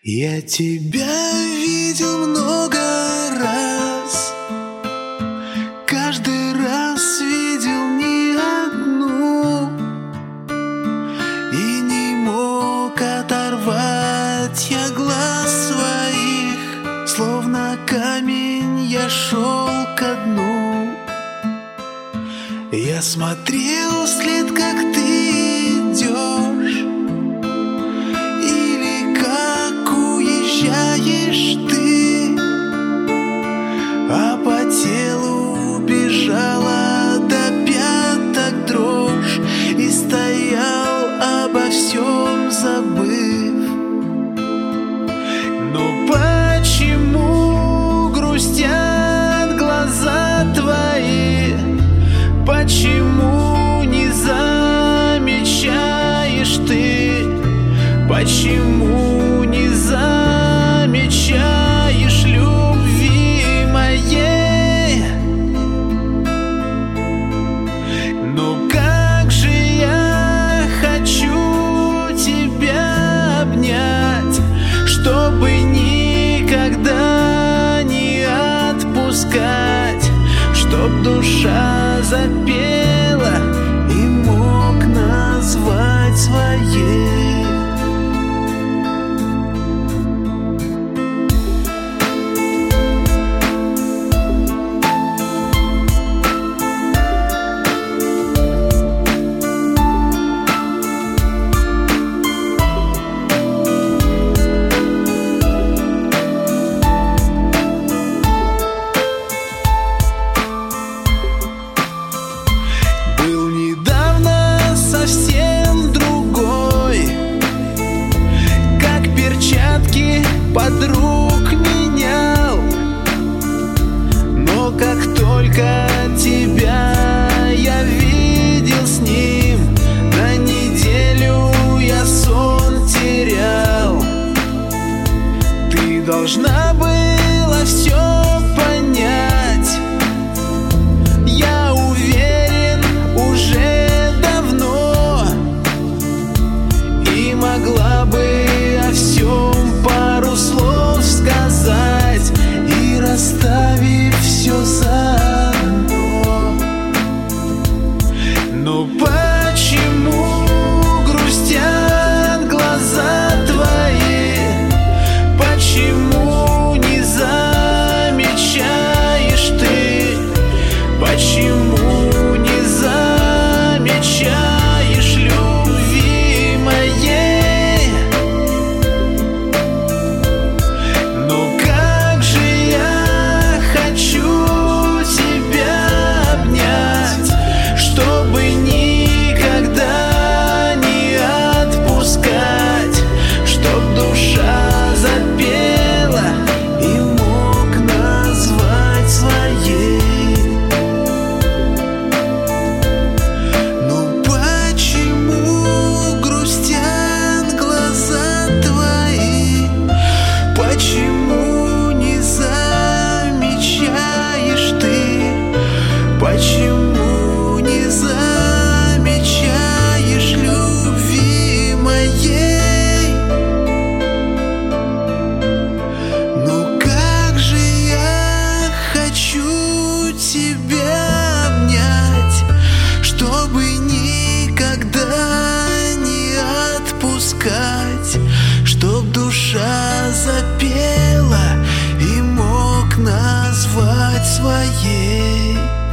Я тебя видел много раз, каждый раз видел не одну, и не мог оторвать я глаз своих, словно камень я шел ко дну. Я смотрел вслед, как ты идешь, или как уезжаешь ты, а по телу бежала до пяток дрожь, и стоял обо всем забыв. Но почему грустят глаза твои? Почему не замечаешь ты? Почему не замечаешь любви моей? Но как же я хочу тебя обнять, чтобы никогда не отпускать, чтоб душа запела и мог назвать своей. Подруг менял, но как только тебя я видел с ним, на неделю я сон терял. Ты должна была все понять, я уверен, уже давно, и могла бы о всем пару слов сказать, и расставив все заодно. Но почему грустят глаза твои? Почему не замечаешь ты? Почему не замечаешь любви моей? Почему не замечаешь любви моей? Ну как же я хочу тебя обнять, чтобы никогда не отпускать, чтоб душа запела и мог назвать своей.